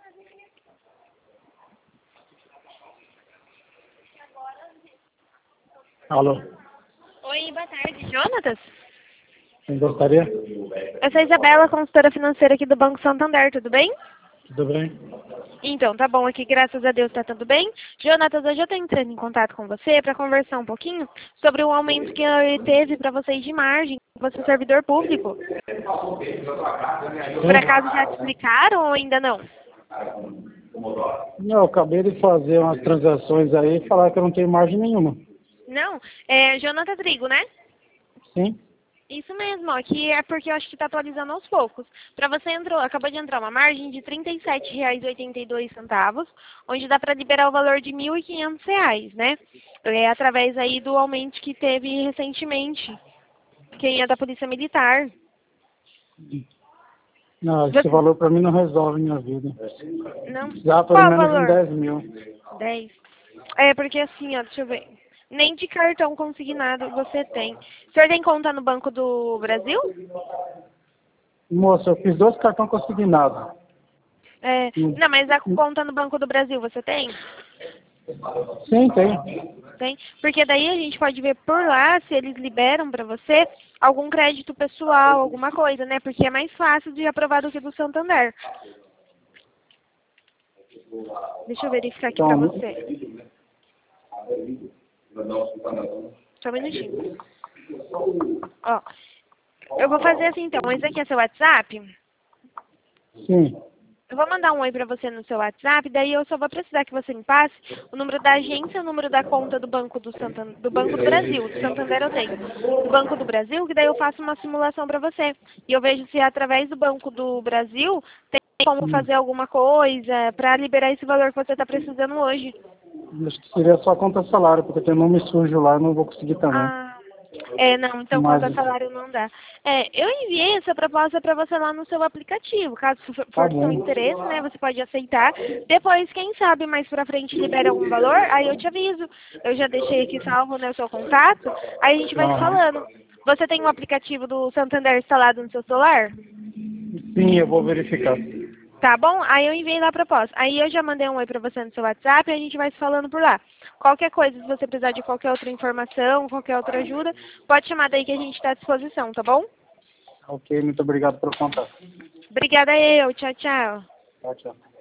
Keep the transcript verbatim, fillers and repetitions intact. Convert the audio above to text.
Alô? Oi, boa tarde, Jonatas? Quem gostaria? Eu sou a Isabela, consultora financeira aqui do Banco Santander, tudo bem? Tudo bem? Então, tá bom aqui, graças a Deus tá tudo bem. Jonatas, hoje eu tô entrando em contato com você para conversar um pouquinho sobre o aumento que teve para vocês de margem, você é servidor público. Por acaso já te explicaram ou ainda não? Não, eu acabei de fazer umas transações aí e falar que eu não tenho margem nenhuma. Não? É Jonathan Trigo, né? Sim? Isso mesmo, ó, que é porque eu acho que está atualizando aos poucos. Para você entrou, acabou de entrar uma margem de trinta e sete reais e oitenta e dois centavos, onde dá para liberar o valor de mil e quinhentos reais, né? É através aí do aumento que teve recentemente, que é da Polícia Militar. Não, esse Você- valor para mim não resolve minha vida. Não? Dá pelo Qual o menos uns valor? dez mil. dez. É, porque assim, ó, deixa eu ver. Nem de cartão consignado você tem. O senhor tem conta no Banco do Brasil? Moça, eu fiz dois cartões consignados. É, Hum. não, mas a conta no Banco do Brasil você tem? Sim, tem. Tem? Porque daí a gente pode ver por lá se eles liberam para você algum crédito pessoal, alguma coisa, né? Porque é mais fácil de aprovar do que do Santander. Deixa eu verificar aqui para Então, você. Só um minutinho. Ó, eu vou fazer assim então. Esse aqui é seu WhatsApp? sim. Eu vou mandar um oi pra você no seu WhatsApp, daí eu só vou precisar que você me passe o número da agência, o número da conta do Banco do Santander, do Banco do Brasil, do Santander eu tenho, do Banco do Brasil, que daí eu faço uma simulação pra você. E eu vejo se através do Banco do Brasil tem como Hum. fazer alguma coisa pra liberar esse valor que você tá precisando hoje. Acho que seria só conta salário, porque tem nome sujo lá, eu não vou conseguir também. Ah, é, não, então Mas, conta salário não dá. É, eu enviei essa proposta para você lá no seu aplicativo. Caso for tá for do seu bom. interesse, né, você pode aceitar. Depois, quem sabe, mais pra frente libera algum valor, aí eu te aviso. Eu já deixei aqui salvo, né, o seu contato, aí a gente vai se Aham. falando. Você tem o aplicativo do Santander instalado no seu celular? Sim, eu vou verificar. Tá bom? Aí eu enviei lá a proposta. Aí eu já mandei um oi pra você no seu WhatsApp e a gente vai se falando por lá. Qualquer coisa, se você precisar de qualquer outra informação, qualquer outra ajuda, pode chamar daí que a gente está à disposição, tá bom? Ok, muito obrigado pelo contato. Obrigada eu. Tchau, tchau. Tchau, tchau.